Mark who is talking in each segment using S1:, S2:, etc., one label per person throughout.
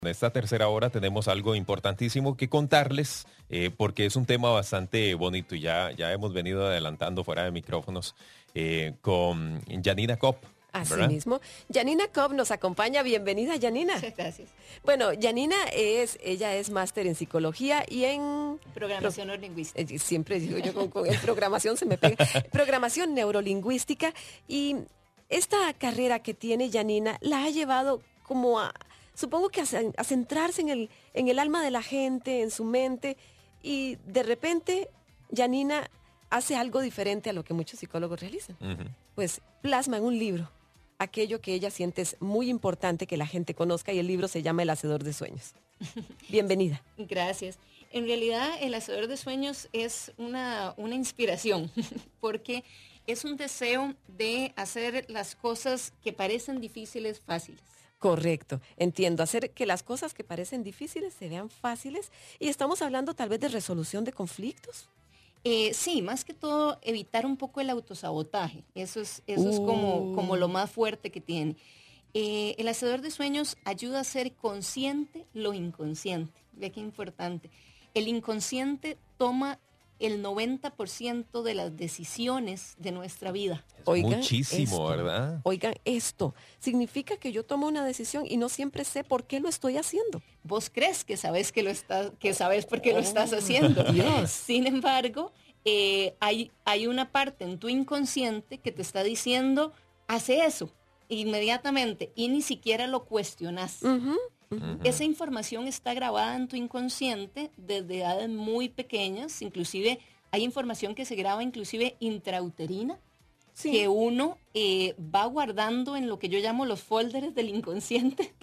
S1: En esta tercera hora tenemos algo importantísimo que contarles porque es un tema bastante bonito y ya hemos venido adelantando fuera de micrófonos con Janina Cobb.
S2: Así mismo. Janina Cobb nos acompaña. Bienvenida, Janina.
S3: Muchas gracias.
S2: Bueno, Janina ella es máster en psicología y en...
S3: Programación neurolingüística.
S2: Siempre digo yo con el programación se me pega. Programación neurolingüística. Y esta carrera que tiene Janina la ha llevado como a... Supongo que a centrarse en el alma de la gente, en su mente, y de repente Janina hace algo diferente a lo que muchos psicólogos realizan. Uh-huh. Pues plasma en un libro aquello que ella siente es muy importante que la gente conozca, y el libro se llama El Hacedor de Sueños. Bienvenida.
S3: Gracias. En realidad, El Hacedor de Sueños es una inspiración, porque es un deseo de hacer las cosas que parecen difíciles fáciles.
S2: Correcto, entiendo, hacer que las cosas que parecen difíciles se vean fáciles, y estamos hablando tal vez de resolución de conflictos.
S3: Sí, más que todo evitar un poco el autosabotaje, eso es como lo más fuerte que tiene. El Hacedor de Sueños ayuda a ser consciente lo inconsciente, ve qué importante. El inconsciente toma el 90% de las decisiones de nuestra vida.
S1: Oigan, muchísimo, ¿verdad?
S2: Oigan, esto significa que yo tomo una decisión y no siempre sé por qué lo estoy haciendo.
S3: Vos crees que sabes que sabes por qué lo estás haciendo.
S2: Dios.
S3: Sin embargo, hay una parte en tu inconsciente que te está diciendo, hace eso inmediatamente, y ni siquiera lo cuestionas. Uh-huh. Uh-huh. Esa información está grabada en tu inconsciente desde edades muy pequeñas, inclusive hay información que se graba inclusive intrauterina, sí, que uno va guardando en lo que yo llamo los folders del inconsciente.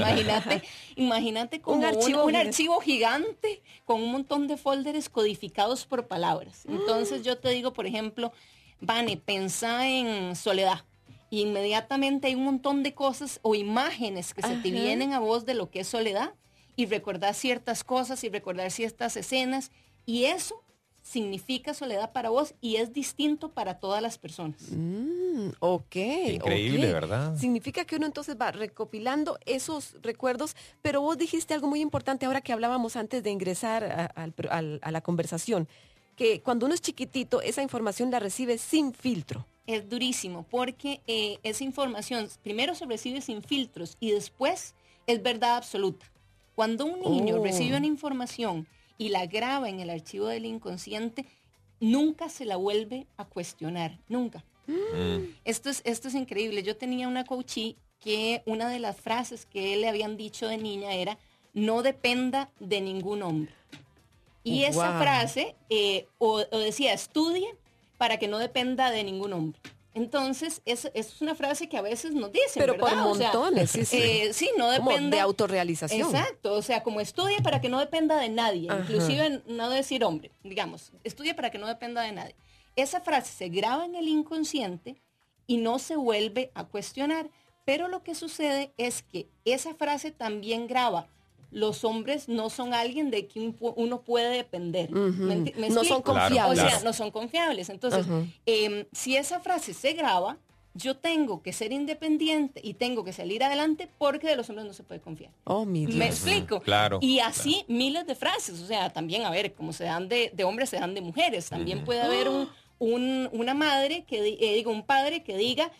S3: Imagínate como un archivo gigante con un montón de folders codificados por palabras. Entonces yo te digo, por ejemplo, Vane, pensá en soledad. Y inmediatamente hay un montón de cosas o imágenes que se te vienen a vos de lo que es soledad, y recordar ciertas cosas y recordar ciertas escenas, y eso significa soledad para vos y es distinto para todas las personas.
S2: Ok.
S1: Increíble, ¿verdad?
S2: Significa que uno entonces va recopilando esos recuerdos, pero vos dijiste algo muy importante ahora que hablábamos antes de ingresar a la conversación, que cuando uno es chiquitito, esa información la recibe sin filtro.
S3: Es durísimo porque esa información primero se recibe sin filtros y después es verdad absoluta. Cuando un niño recibe una información y la graba en el archivo del inconsciente, nunca se la vuelve a cuestionar, nunca. Esto es increíble. Yo tenía una coachee que una de las frases que le habían dicho de niña era, no dependa de ningún hombre. Y esa frase o decía, estudie para que no dependa de ningún hombre. Entonces, es una frase que a veces nos dicen,
S2: pero
S3: ¿verdad?
S2: Por montones, o sea,
S3: sí, no depende.
S2: Como de autorrealización.
S3: Exacto, o sea, como estudia para que no dependa de nadie, inclusive no decir hombre, digamos, estudia para que no dependa de nadie. Esa frase se graba en el inconsciente y no se vuelve a cuestionar, pero lo que sucede es que esa frase también graba, los hombres no son alguien de quien uno puede depender. ¿Me
S2: no son confiables.
S3: O sea, no son confiables. Entonces, si esa frase se graba, yo tengo que ser independiente y tengo que salir adelante porque de los hombres no se puede confiar.
S2: Oh, mi Dios.
S3: ¿Me explico?
S1: Claro.
S3: Y así miles de frases. O sea, también, a ver, como se dan de hombres, se dan de mujeres. También puede haber una madre, un padre que diga,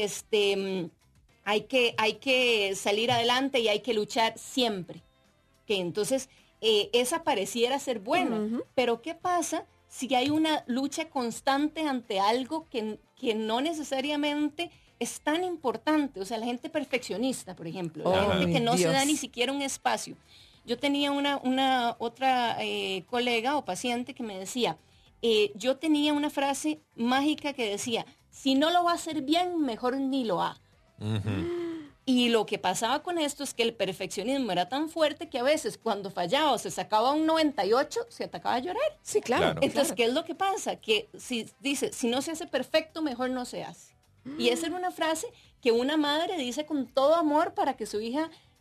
S3: hay que salir adelante y hay que luchar siempre. Que entonces esa pareciera ser buena, pero ¿qué pasa si hay una lucha constante ante algo que no necesariamente es tan importante? O sea, la gente perfeccionista, por ejemplo, la gente que no se da ni siquiera un espacio. Yo tenía una otra colega o paciente que me decía, yo tenía una frase mágica que decía, si no lo va a hacer bien, mejor ni lo haga. Y lo que pasaba con esto es que el perfeccionismo era tan fuerte que a veces cuando fallaba o se sacaba un 98, se atacaba a llorar.
S2: Sí, claro.
S3: Entonces, ¿qué es lo que pasa? Que si no se hace perfecto, mejor no se hace. Y esa era una frase que una madre dice con todo amor para que su hija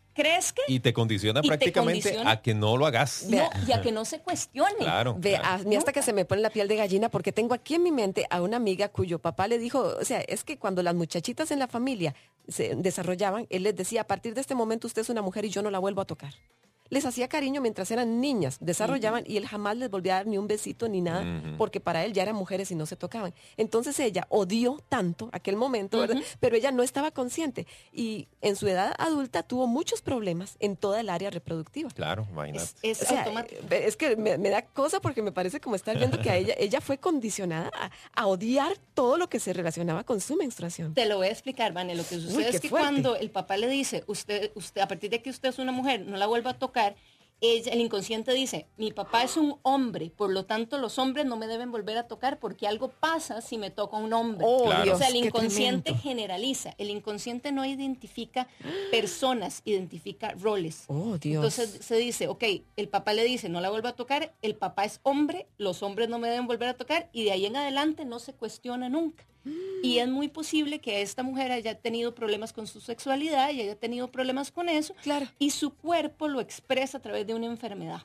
S3: crezca.
S1: Y te condiciona prácticamente a que no lo hagas.
S3: No, y a que no se cuestione.
S1: Claro.
S2: A mí hasta que se me pone la piel de gallina porque tengo aquí en mi mente a una amiga cuyo papá le dijo, o sea, es que cuando las muchachitas en la familia se desarrollaban, él les decía, a partir de este momento usted es una mujer y yo no la vuelvo a tocar. Les hacía cariño mientras eran niñas, desarrollaban y él jamás les volvía a dar ni un besito ni nada, porque para él ya eran mujeres y no se tocaban. Entonces ella odió tanto aquel momento, ¿verdad? Pero ella no estaba consciente y en su edad adulta tuvo muchos problemas en toda el área reproductiva.
S1: Claro, imagínate.
S3: Es
S2: O sea,
S3: automático.
S2: es que me da cosa porque me parece como estar viendo que a ella fue condicionada a odiar todo lo que se relacionaba con su menstruación.
S3: Te lo voy a explicar, Vane. Lo que sucede
S2: qué
S3: es que
S2: fuerte.
S3: cuando el papá le dice, usted, a partir de que usted es una mujer, no la vuelva a tocar, el inconsciente dice, mi papá es un hombre, por lo tanto los hombres no me deben volver a tocar porque algo pasa si me toca un hombre.
S2: Oh,
S1: Claro.
S2: Dios,
S3: O sea, el
S2: qué
S3: inconsciente
S2: tremendo.
S3: generaliza. El inconsciente no identifica personas, identifica roles.
S2: Oh, Dios.
S3: Entonces se dice, ok, el papá le dice, no la vuelva a tocar, el papá es hombre, los hombres no me deben volver a tocar y de ahí en adelante no se cuestiona nunca. Y es muy posible que esta mujer haya tenido problemas con su sexualidad y haya tenido problemas con eso.
S2: Claro.
S3: Y su cuerpo lo expresa a través de una enfermedad.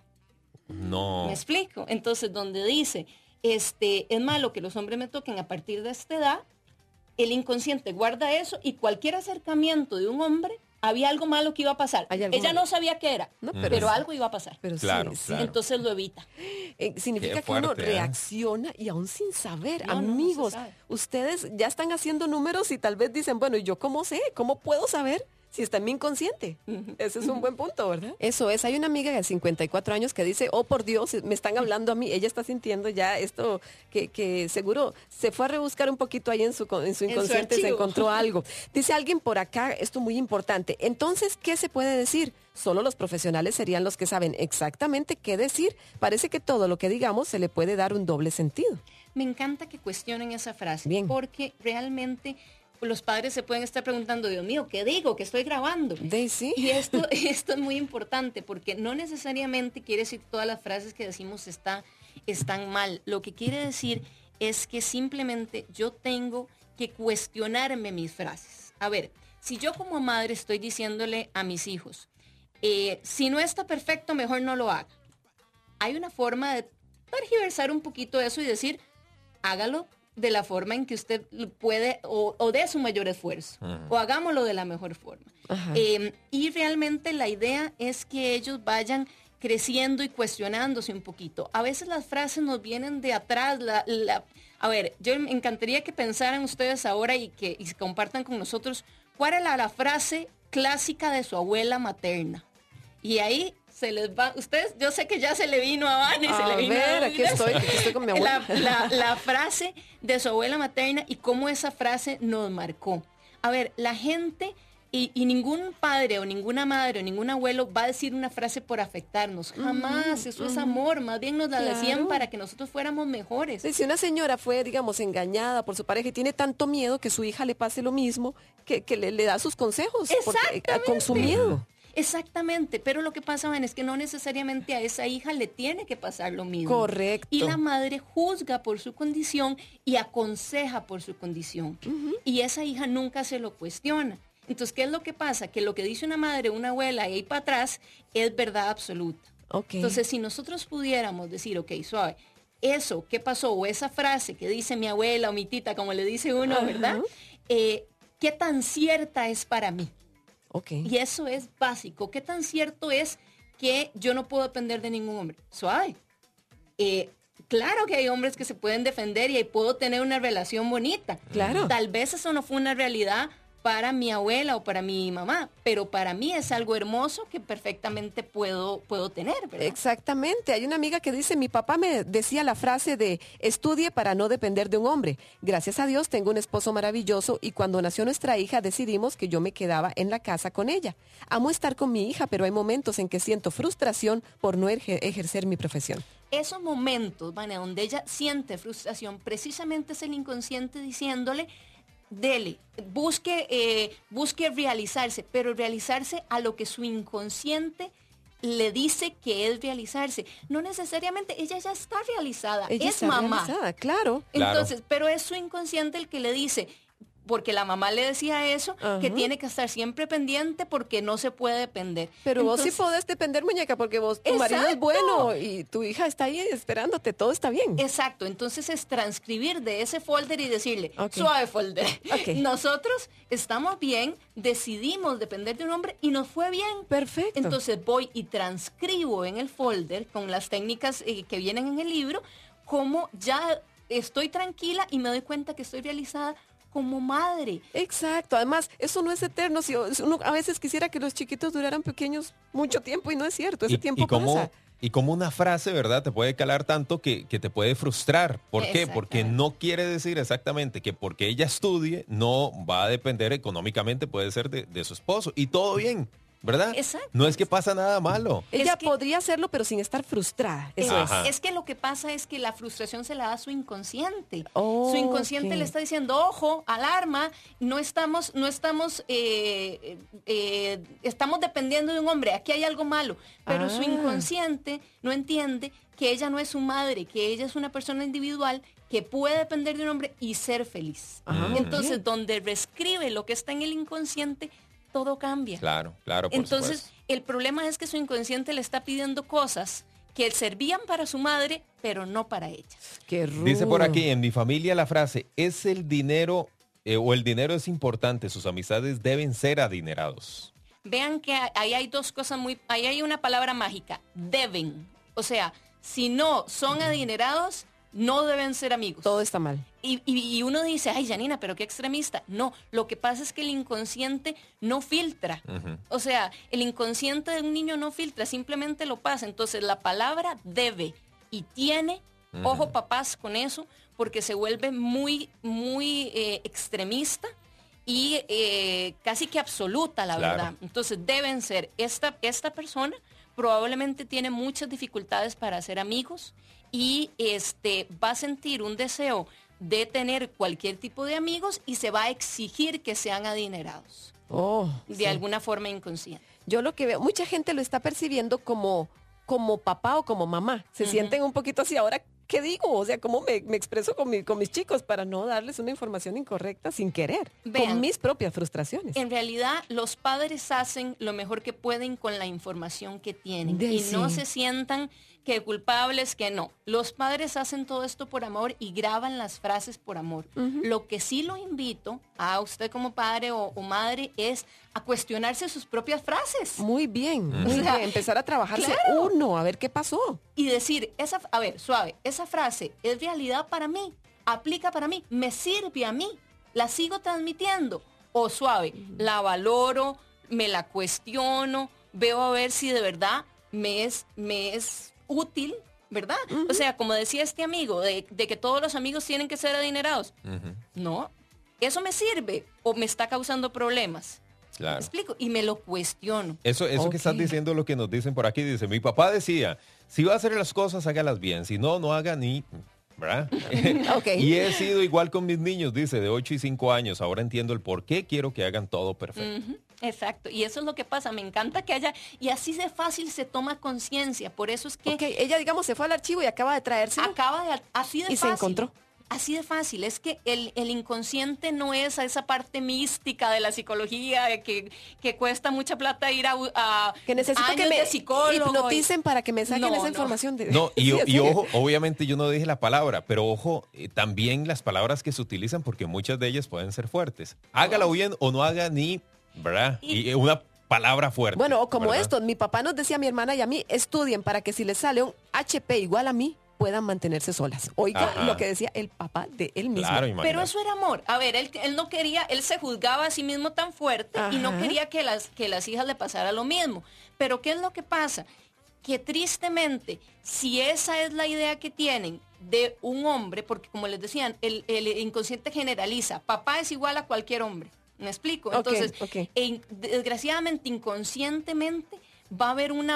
S1: No.
S3: ¿Me explico? Entonces, donde dice, es malo que los hombres me toquen a partir de esta edad, el inconsciente guarda eso y cualquier acercamiento de un hombre, había algo malo que iba a pasar.
S2: Hay algo
S3: Ella
S2: malo.
S3: no sabía qué era,
S2: No,
S3: pero algo iba a pasar.
S2: Pero
S1: Claro,
S2: sí, sí.
S1: claro.
S3: Entonces lo evita.
S2: Significa
S1: Qué
S2: que uno
S1: fuerte, ¿eh?
S2: reacciona y aún sin saber.
S3: No, no se
S2: Amigos,
S3: sabe.
S2: ustedes ya están haciendo números y tal vez dicen, bueno, ¿y yo cómo sé? ¿Cómo puedo saber si está en mi inconsciente? Ese es un buen punto, ¿verdad? Eso es. Hay una amiga de 54 años que dice, oh, por Dios, me están hablando a mí. Ella está sintiendo ya esto que seguro se fue a rebuscar un poquito ahí en su inconsciente, se
S3: archivo.
S2: encontró algo. Dice alguien por acá, esto muy importante. Entonces, ¿qué se puede decir? Solo los profesionales serían los que saben exactamente qué decir. Parece que todo lo que digamos se le puede dar un doble sentido.
S3: Me encanta que cuestionen esa frase,
S2: Bien.
S3: porque realmente los padres se pueden estar preguntando, Dios mío, ¿qué digo? ¿Qué estoy grabando?
S2: Daisy.
S3: Y esto es muy importante porque no necesariamente quiere decir que todas las frases que decimos están mal. Lo que quiere decir es que simplemente yo tengo que cuestionarme mis frases. A ver, si yo como madre estoy diciéndole a mis hijos, si no está perfecto, mejor no lo haga. Hay una forma de tergiversar un poquito eso y decir, hágalo de la forma en que usted puede o dé su mayor esfuerzo o hagámoslo de la mejor forma. Y realmente la idea es que ellos vayan creciendo y cuestionándose un poquito. A veces las frases nos vienen de atrás. A ver, yo me encantaría que pensaran ustedes ahora y se compartan con nosotros cuál era la frase clásica de su abuela materna. Y ahí se les va, ustedes, yo sé que ya se le vino a Vane, se le vino a
S2: aquí estoy con mi abuela.
S3: la frase de su abuela materna y cómo esa frase nos marcó. A ver, la gente y ningún padre o ninguna madre o ningún abuelo va a decir una frase por afectarnos. Jamás, eso es amor. Más bien nos la decían para que nosotros fuéramos mejores.
S2: Si una señora fue, digamos, engañada por su pareja y tiene tanto miedo que su hija le pase lo mismo, que le da sus consejos con su miedo.
S3: Exactamente, pero lo que pasa, Van, es que no necesariamente a esa hija le tiene que pasar lo mismo.
S2: Correcto.
S3: Y la madre juzga por su condición y aconseja por su condición. Y esa hija nunca se lo cuestiona. Entonces, ¿qué es lo que pasa? Que lo que dice una madre, una abuela y ahí para atrás es verdad absoluta.
S2: Okay.
S3: Entonces, si nosotros pudiéramos decir, ok, suave, eso, ¿qué pasó? O esa frase que dice mi abuela o mi tita, como le dice uno, ¿verdad? ¿Qué tan cierta es para mí?
S2: Okay.
S3: Y eso es básico. ¿Qué tan cierto es que yo no puedo depender de ningún hombre? Suave. Claro que hay hombres que se pueden defender y ahí puedo tener una relación bonita.
S2: Claro.
S3: Tal vez eso no fue una realidad para mi abuela o para mi mamá, pero para mí es algo hermoso que perfectamente puedo tener, ¿verdad?
S2: Exactamente. Hay una amiga que dice, mi papá me decía la frase de estudie para no depender de un hombre. Gracias a Dios tengo un esposo maravilloso y cuando nació nuestra hija decidimos que yo me quedaba en la casa con ella. Amo estar con mi hija, pero hay momentos en que siento frustración por no ejercer mi profesión.
S3: Esos momentos, Vane, donde ella siente frustración, precisamente es el inconsciente diciéndole, dele, busque realizarse, pero realizarse a lo que su inconsciente le dice que es realizarse. No necesariamente, ella ya está realizada,
S2: Ella
S3: es
S2: está
S3: mamá.
S2: realizada, claro.
S3: Entonces, pero es su inconsciente el que le dice, porque la mamá le decía eso, que tiene que estar siempre pendiente porque no se puede depender.
S2: Pero
S3: Entonces,
S2: vos sí podés depender, muñeca, porque tu marido es bueno y tu hija está ahí esperándote, todo está bien.
S3: Exacto, entonces es transcribir de ese folder y decirle, suave folder, nosotros estamos bien, decidimos depender de un hombre y nos fue bien.
S2: Perfecto.
S3: Entonces voy y transcribo en el folder con las técnicas que vienen en el libro, como ya estoy tranquila y me doy cuenta que estoy realizada como madre.
S2: Exacto, además, eso no es eterno. Si uno a veces quisiera que los chiquitos duraran pequeños mucho tiempo y no es cierto, ese tiempo pasa.
S1: Y como una frase, ¿verdad? Te puede calar tanto que te puede frustrar. ¿Por qué? Porque no quiere decir exactamente que porque ella estudie no va a depender económicamente, puede ser de su esposo. Y todo bien, ¿verdad?
S3: Exacto.
S1: No es que pasa nada malo.
S2: Ella podría hacerlo, pero sin estar frustrada. Eso es.
S3: Es que lo que pasa es que la frustración se la da a su inconsciente. Su inconsciente le está diciendo, ojo, alarma, estamos dependiendo de un hombre, aquí hay algo malo. Pero su inconsciente no entiende que ella no es su madre, que ella es una persona individual que puede depender de un hombre y ser feliz. Entonces, donde reescribe lo que está en el inconsciente, todo cambia.
S1: Claro, por
S3: Entonces,
S1: supuesto.
S3: el problema es que su inconsciente le está pidiendo cosas que servían para su madre, pero no para ella.
S2: Qué rudo.
S1: Dice por aquí, en mi familia la frase, es el dinero o el dinero es importante, sus amistades deben ser adinerados.
S3: Vean que ahí hay dos cosas ahí hay una palabra mágica, deben. O sea, si no son adinerados, no deben ser amigos.
S2: Todo está mal.
S3: Y uno dice, ay, Janina, pero qué extremista. No, lo que pasa es que el inconsciente no filtra. O sea, el inconsciente de un niño no filtra, simplemente lo pasa. Entonces, la palabra debe y tiene, ojo papás con eso, porque se vuelve muy, muy extremista y casi que absoluta, la verdad. Entonces, deben ser. Esta persona probablemente tiene muchas dificultades para hacer amigos y va a sentir un deseo de tener cualquier tipo de amigos y se va a exigir que sean adinerados. De alguna forma inconsciente.
S2: Yo lo que veo, mucha gente lo está percibiendo como papá o como mamá. Se sienten un poquito así. Ahora, ¿qué digo? O sea, ¿cómo me expreso con mis chicos para no darles una información incorrecta sin querer?
S3: Vean,
S2: con mis propias frustraciones.
S3: En realidad, los padres hacen lo mejor que pueden con la información que tienen. No se sientan que culpables, que no. Los padres hacen todo esto por amor y graban las frases por amor. Lo que sí lo invito a usted como padre o madre es a cuestionarse sus propias frases.
S2: Muy bien, muy bien. Empezar a trabajarse uno, a ver qué pasó.
S3: Y decir, a ver, suave, esa frase es realidad para mí, aplica para mí, me sirve a mí, la sigo transmitiendo. O suave, la valoro, me la cuestiono, veo a ver si de verdad me es útil, ¿verdad? O sea, como decía este amigo, de que todos los amigos tienen que ser adinerados. No, ¿eso me sirve o me está causando problemas?
S1: Claro.
S3: ¿Me explico? Y me lo cuestiono.
S1: Eso que estás diciendo, lo que nos dicen por aquí, dice, mi papá decía, si va a hacer las cosas, hágalas bien, si no, no haga ni... ¿verdad? Y he sido igual con mis niños, dice, de 8 y 5 años. Ahora entiendo el por qué quiero que hagan todo perfecto.
S3: Exacto, y eso es lo que pasa, me encanta que haya, y así de fácil se toma conciencia, por eso es que...
S2: Ella, digamos, se fue al archivo y acaba de traerse.
S3: Así de fácil.
S2: Y se encontró.
S3: Así de fácil, es que el inconsciente no es a esa parte mística de la psicología que cuesta mucha plata ir a
S2: que necesito
S3: años
S2: que me
S3: de psicólogo
S2: hipnoticen para que me saquen esa información.
S1: No, y ojo, obviamente yo no dije la palabra, pero ojo, también las palabras que se utilizan porque muchas de ellas pueden ser fuertes. Hágalo bien o no haga ni, ¿verdad? Y una palabra fuerte.
S2: Bueno, o como
S1: ¿verdad?
S2: esto, mi papá nos decía a mi hermana y a mí, estudien para que si les sale un HP igual a mí, puedan mantenerse solas. Oiga lo que decía el papá de él mismo.
S1: Claro,
S3: pero eso era amor. A ver, él no quería, él se juzgaba a sí mismo tan fuerte y no quería que las hijas le pasara lo mismo. Pero ¿qué es lo que pasa? Que tristemente, si esa es la idea que tienen de un hombre, porque como les decían, el inconsciente generaliza, papá es igual a cualquier hombre. ¿Me explico? Entonces, desgraciadamente, inconscientemente, va a haber un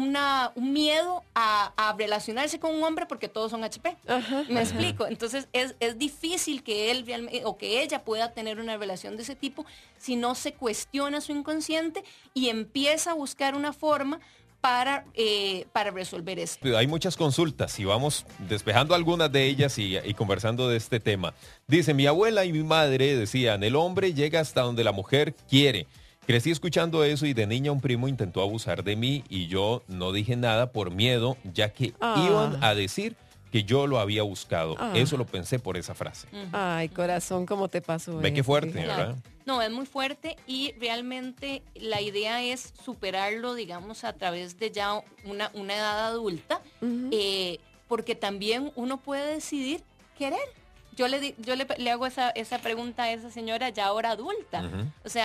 S3: miedo a relacionarse con un hombre porque todos son HP. ¿Me explico? Entonces es difícil que él realmente, o que ella pueda tener una relación de ese tipo si no se cuestiona su inconsciente y empieza a buscar una forma para resolver esto.
S1: Hay muchas consultas y vamos despejando algunas de ellas y conversando de este tema. Dice, mi abuela y mi madre decían, el hombre llega hasta donde la mujer quiere. Crecí escuchando eso y de niña un primo intentó abusar de mí y yo no dije nada por miedo, ya que iban a decir que yo lo había buscado. Eso lo pensé por esa frase.
S2: Ay, corazón, ¿cómo te pasó?
S1: Ve qué fuerte, ¿verdad?
S3: No, es muy fuerte y realmente la idea es superarlo, digamos, a través de ya una edad adulta, porque también uno puede decidir querer. Yo le hago esa pregunta a esa señora ya ahora adulta. O sea,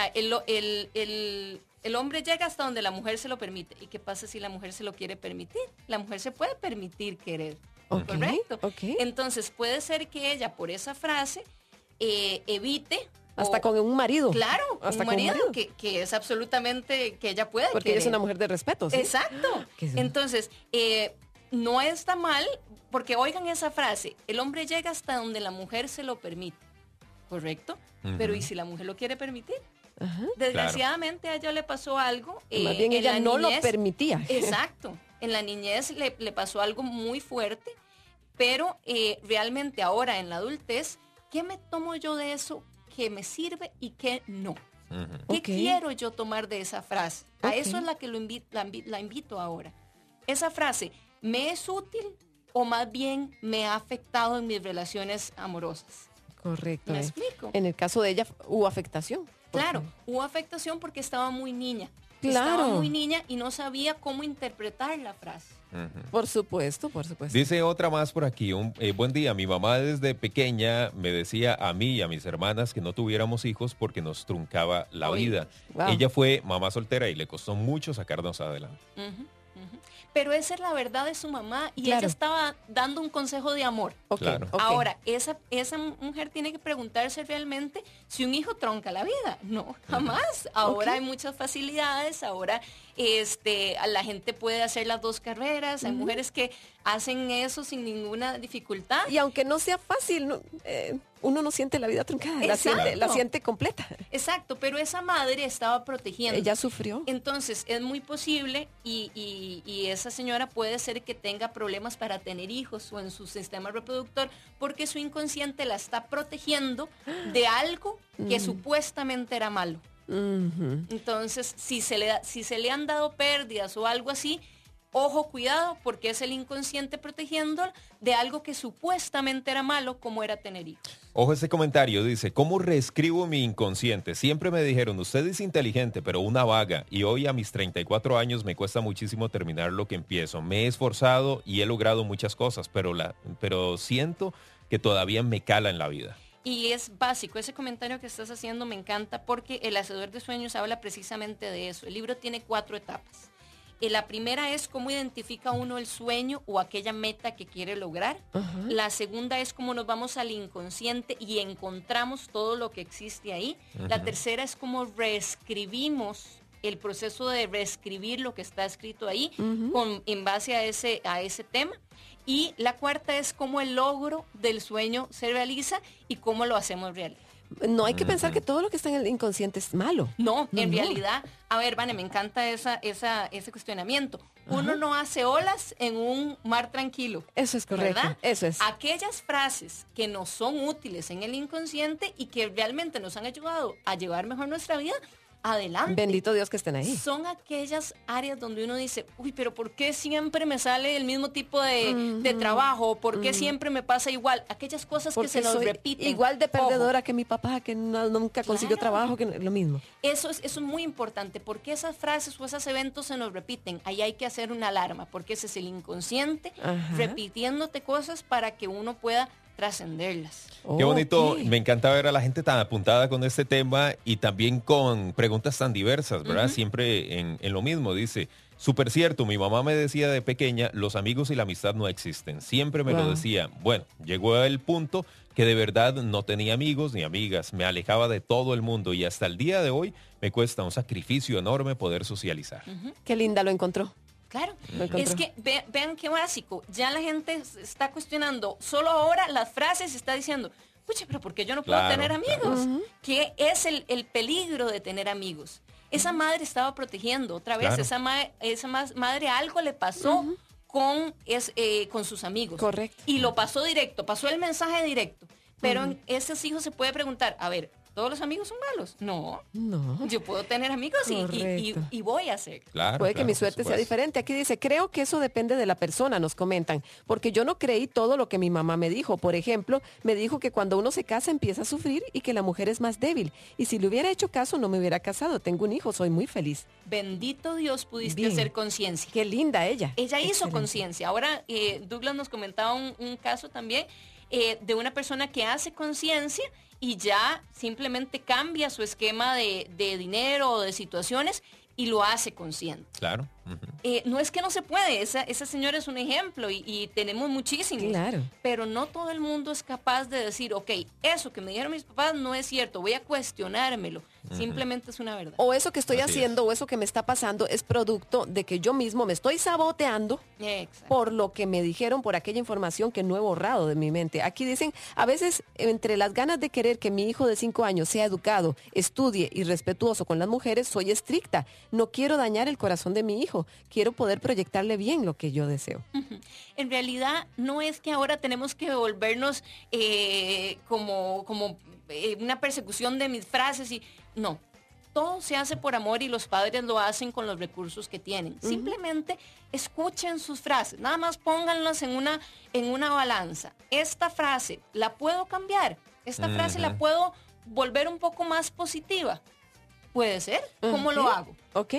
S3: el hombre llega hasta donde la mujer se lo permite. ¿Y qué pasa si la mujer se lo quiere permitir? La mujer se puede permitir querer. ¿Correcto? Entonces puede ser que ella por esa frase evite
S2: hasta con un marido.
S3: Claro, hasta un marido que es absolutamente que ella puede.
S2: Porque ella es una mujer de respeto, ¿sí?
S3: Exacto. Entonces, no está mal, porque oigan esa frase, el hombre llega hasta donde la mujer se lo permite. ¿Correcto? Pero ¿y si la mujer lo quiere permitir? Desgraciadamente a ella le pasó algo.
S2: Más bien ella no lo permitía.
S3: Exacto. En la niñez le pasó algo muy fuerte, pero realmente ahora en la adultez, ¿qué me tomo yo de eso que me sirve y qué no? ¿Qué quiero yo tomar de esa frase? A eso es la que la invito ahora. Esa frase, ¿me es útil o más bien me ha afectado en mis relaciones amorosas?
S2: Correcto.
S3: ¿Me explico?
S2: En el caso de ella hubo afectación.
S3: Claro, hubo afectación porque estaba muy niña.
S2: Claro.
S3: Estaba muy niña y no sabía cómo interpretar la frase.
S2: Por supuesto, por supuesto.
S1: Dice otra más por aquí. Buen día, mi mamá desde pequeña me decía a mí y a mis hermanas que no tuviéramos hijos porque nos truncaba la vida.
S2: Wow.
S1: Ella fue mamá soltera y le costó mucho sacarnos adelante.
S3: Pero esa es la verdad de su mamá y ella estaba dando un consejo de amor.
S1: Claro.
S3: Ahora, esa mujer tiene que preguntarse realmente si un hijo tronca la vida. No, jamás. Ahora hay muchas facilidades, ahora la gente puede hacer las dos carreras, hay mujeres que hacen eso sin ninguna dificultad.
S2: Y aunque no sea fácil, uno no siente la vida truncada, la siente completa.
S3: Exacto, pero esa madre estaba protegiendo.
S2: Ella sufrió.
S3: Entonces es muy posible y esa señora puede ser que tenga problemas para tener hijos o en su sistema reproductor porque su inconsciente la está protegiendo de algo que supuestamente era malo. Entonces, si se le han dado pérdidas o algo así, ojo, cuidado, porque es el inconsciente protegiendo de algo que supuestamente era malo, como era tener hijos.
S1: Ojo ese comentario, dice, ¿cómo reescribo mi inconsciente? Siempre me dijeron, usted es inteligente, pero una vaga, y hoy a mis 34 años me cuesta muchísimo terminar lo que empiezo. Me he esforzado y he logrado muchas cosas, pero siento que todavía me cala en la vida.
S3: Y es básico, ese comentario que estás haciendo me encanta porque El Hacedor de Sueños habla precisamente de eso. El libro tiene 4 etapas. La primera es cómo identifica uno el sueño o aquella meta que quiere lograr. La segunda es cómo nos vamos al inconsciente y encontramos todo lo que existe ahí. La tercera es cómo reescribimos el proceso de reescribir lo que está escrito ahí en base a ese tema. Y la cuarta es cómo el logro del sueño se realiza y cómo lo hacemos real.
S2: No hay que pensar que todo lo que está en el inconsciente es malo.
S3: No, en realidad, a ver, Vane, me encanta ese cuestionamiento. Uno no hace olas en un mar tranquilo.
S2: Eso es correcto,
S3: ¿verdad?
S2: Eso es.
S3: Aquellas frases que nos son útiles en el inconsciente y que realmente nos han ayudado a llevar mejor nuestra vida, adelante.
S2: Bendito Dios que estén ahí.
S3: Son aquellas áreas donde uno dice, uy, pero ¿por qué siempre me sale el mismo tipo de trabajo? ¿Por qué siempre me pasa igual? Aquellas cosas porque que se nos repiten.
S2: Igual de perdedora que mi papá, que nunca consiguió trabajo, que lo mismo.
S3: Eso es muy importante, porque esas frases o esos eventos se nos repiten. Ahí hay que hacer una alarma, porque ese es el inconsciente repitiéndote cosas para que uno pueda trascenderlas.
S1: Qué bonito, me encanta ver a la gente tan apuntada con este tema y también con preguntas tan diversas, ¿verdad? Siempre en lo mismo, dice, súper cierto, mi mamá me decía de pequeña, los amigos y la amistad no existen, siempre me lo decía. Bueno, llegó el punto que de verdad no tenía amigos ni amigas, me alejaba de todo el mundo y hasta el día de hoy me cuesta un sacrificio enorme poder socializar.
S2: Qué linda lo encontró.
S3: Claro, es que vean qué básico, ya la gente está cuestionando, solo ahora las frases está diciendo, pucha, pero ¿por qué yo no puedo tener amigos? ¿Qué es el peligro de tener amigos? esa madre estaba protegiendo. Otra vez, esa madre algo le pasó con sus amigos.
S2: Correcto.
S3: Y lo pasó directo, pasó el mensaje directo. Pero en esos hijos se puede preguntar, a ver, ¿todos los amigos son malos? No. Yo puedo tener amigos y voy a hacer.
S2: Puede que mi suerte sea diferente. Aquí dice, creo que eso depende de la persona, nos comentan. Porque yo no creí todo lo que mi mamá me dijo. Por ejemplo, me dijo que cuando uno se casa empieza a sufrir y que la mujer es más débil. Y si le hubiera hecho caso, no me hubiera casado. Tengo un hijo, soy muy feliz.
S3: Bendito Dios, pudiste hacer conciencia.
S2: Qué linda ella.
S3: Ella hizo conciencia. Ahora, Douglas nos comentaba un caso también de una persona que hace conciencia y ya simplemente cambia su esquema de dinero o de situaciones y lo hace consciente.
S1: Claro.
S3: No es que no se puede, esa señora es un ejemplo y tenemos muchísimos.
S2: Claro.
S3: Pero no todo el mundo es capaz de decir, ok, eso que me dijeron mis papás no es cierto, voy a cuestionármelo. Simplemente es una verdad.
S2: O eso que estoy haciendo o eso que me está pasando es producto de que yo mismo me estoy saboteando por lo que me dijeron, por aquella información que no he borrado de mi mente. Aquí dicen, a veces entre las ganas de querer que mi hijo de 5 años sea educado, estudie y respetuoso con las mujeres, soy estricta. No quiero dañar el corazón de mi hijo. Quiero poder proyectarle bien lo que yo deseo.
S3: En realidad no es que ahora tenemos que volvernos como una persecución de mis frases y no. Todo se hace por amor y los padres lo hacen con los recursos que tienen. Simplemente escuchen sus frases, nada más pónganlas en una balanza. Esta frase, ¿la puedo cambiar? Esta frase la puedo volver un poco más positiva. ¿Puede ser? ¿Cómo lo hago?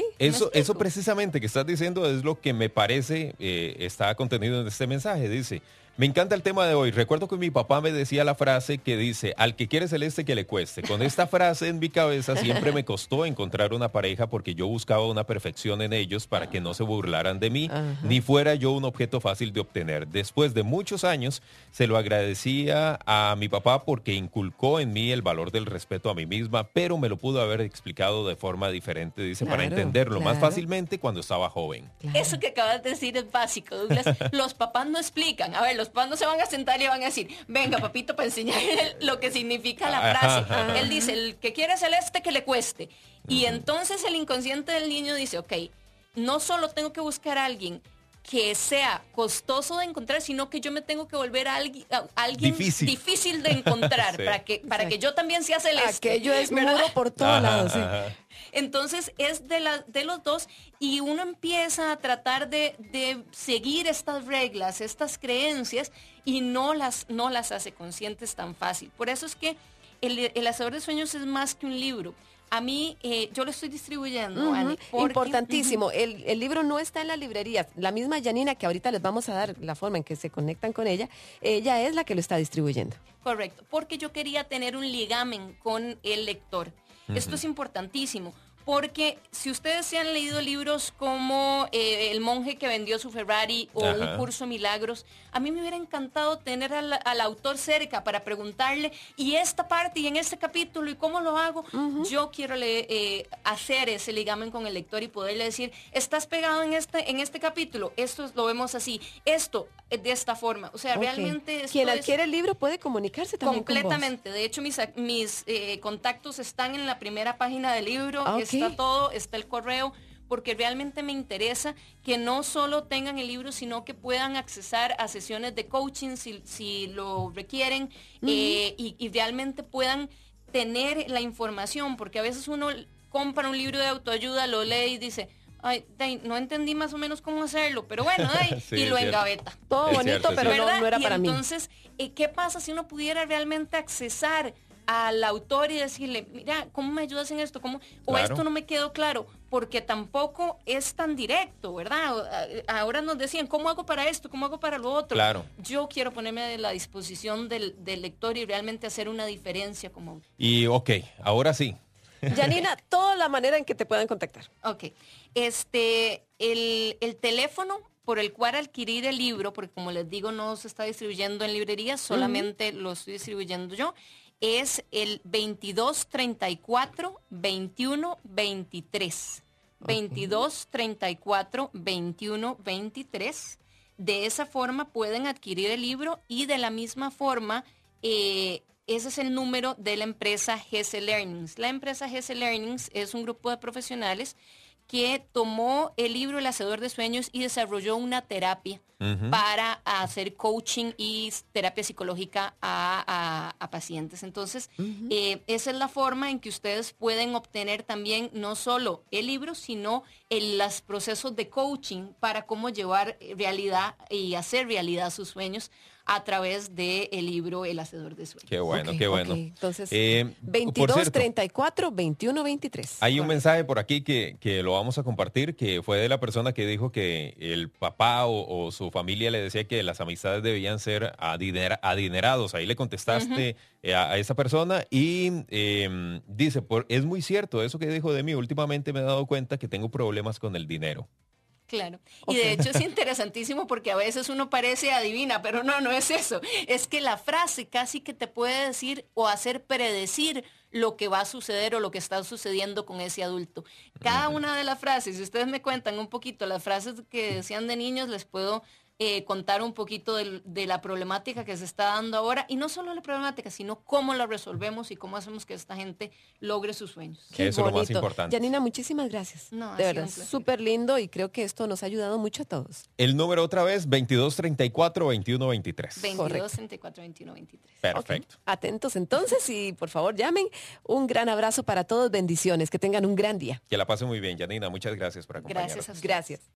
S1: Eso precisamente que estás diciendo es lo que me parece está contenido en este mensaje. Dice, me encanta el tema de hoy. Recuerdo que mi papá me decía la frase que dice, al que quiere celeste que le cueste. Con esta frase en mi cabeza siempre me costó encontrar una pareja porque yo buscaba una perfección en ellos para que no se burlaran de mí, ni fuera yo un objeto fácil de obtener. Después de muchos años, se lo agradecía a mi papá porque inculcó en mí el valor del respeto a mí misma, pero me lo pudo haber explicado de forma diferente, dice, para entenderlo más fácilmente cuando estaba joven.
S3: Eso que acabas de decir es básico, Douglas. Los papás no explican. A ver, los papás no se van a sentar y van a decir, venga, papito, para enseñarle lo que significa la frase. Él dice, el que quiere celeste que le cueste. Y entonces el inconsciente del niño dice, ok, no solo tengo que buscar a alguien que sea costoso de encontrar, sino que yo me tengo que volver a alguien difícil de encontrar para que yo también sea celeste.
S2: Aquello es muro por todos lados.
S3: Entonces es de los dos y uno empieza a tratar de seguir estas reglas, estas creencias y no las hace conscientes tan fácil. Por eso es que el Hacedor de Sueños es más que un libro. A mí, yo lo estoy distribuyendo, Ani,
S2: importantísimo. El libro no está en las librerías. La misma Janina, que ahorita les vamos a dar la forma en que se conectan con ella es la que lo está distribuyendo.
S3: Correcto, porque yo quería tener un ligamen con el lector. Esto es importantísimo. Porque si ustedes se han leído libros como El monje que vendió su Ferrari o Un curso de milagros, a mí me hubiera encantado tener al autor cerca para preguntarle, y esta parte y en este capítulo, ¿y cómo lo hago? Yo quiero hacer ese ligamen con el lector y poderle decir, estás pegado en este capítulo, esto lo vemos así, esto de esta forma. O sea, realmente...
S2: Quien adquiere el libro puede comunicarse también
S3: completamente.
S2: Con vos.
S3: De hecho, mis contactos están en la primera página del libro. Está todo, está el correo, porque realmente me interesa que no solo tengan el libro, sino que puedan accesar a sesiones de coaching si lo requieren y realmente puedan tener la información, porque a veces uno compra un libro de autoayuda, lo lee y dice, ay, no entendí más o menos cómo hacerlo, pero bueno, y lo engaveta.
S2: Todo bonito, cierto, pero no era para mí.
S3: Entonces, ¿qué pasa si uno pudiera realmente accesar al autor y decirle, mira, ¿cómo me ayudas en esto? O esto no me quedó claro, porque tampoco es tan directo, ¿verdad? Ahora nos decían, ¿cómo hago para esto? ¿Cómo hago para lo otro?
S1: Claro.
S3: Yo quiero ponerme a la disposición del lector y realmente hacer una diferencia como...
S1: Y ahora sí.
S2: Janina, toda la manera en que te puedan contactar.
S3: Ok. El teléfono por el cual adquirir el libro, porque como les digo, no se está distribuyendo en librerías, solamente lo estoy distribuyendo yo, es el 2234-2123. 2234-2123. De esa forma pueden adquirir el libro y de la misma forma ese es el número de la empresa GC Learnings. La empresa GC Learnings es un grupo de profesionales que tomó el libro El Hacedor de Sueños y desarrolló una terapia para hacer coaching y terapia psicológica a pacientes. Entonces, esa es la forma en que ustedes pueden obtener también no solo el libro, sino los procesos de coaching para cómo llevar realidad y hacer realidad sus sueños a través del libro El Hacedor de Sueños.
S1: Qué bueno, qué bueno.
S2: Entonces, 22 34 21 23.
S1: Hay un mensaje por aquí que lo vamos a compartir, que fue de la persona que dijo que el papá o su familia le decía que las amistades debían ser adinerados. Ahí le contestaste a esa persona y dice, es muy cierto eso que dijo de mí. Últimamente me he dado cuenta que tengo problemas con el dinero.
S3: Claro. Y de hecho es interesantísimo porque a veces uno parece adivina, pero no es eso. Es que la frase casi que te puede decir o hacer predecir lo que va a suceder o lo que está sucediendo con ese adulto. Cada una de las frases, si ustedes me cuentan un poquito las frases que decían de niños, les puedo contar un poquito de la problemática que se está dando ahora, y no solo la problemática, sino cómo la resolvemos y cómo hacemos que esta gente logre sus sueños.
S1: Eso es lo más importante.
S2: Janina, muchísimas gracias.
S3: No,
S2: de verdad, súper lindo, y creo que esto nos ha ayudado mucho a todos.
S1: El número otra vez, 2234-2123.
S3: 2234-2123.
S1: Perfecto.
S2: Okay. Atentos entonces y por favor llamen. Un gran abrazo para todos, bendiciones, que tengan un gran día.
S1: Que la pasen muy bien, Janina. Muchas gracias por acompañarnos.
S3: Gracias a ustedes.
S2: Gracias.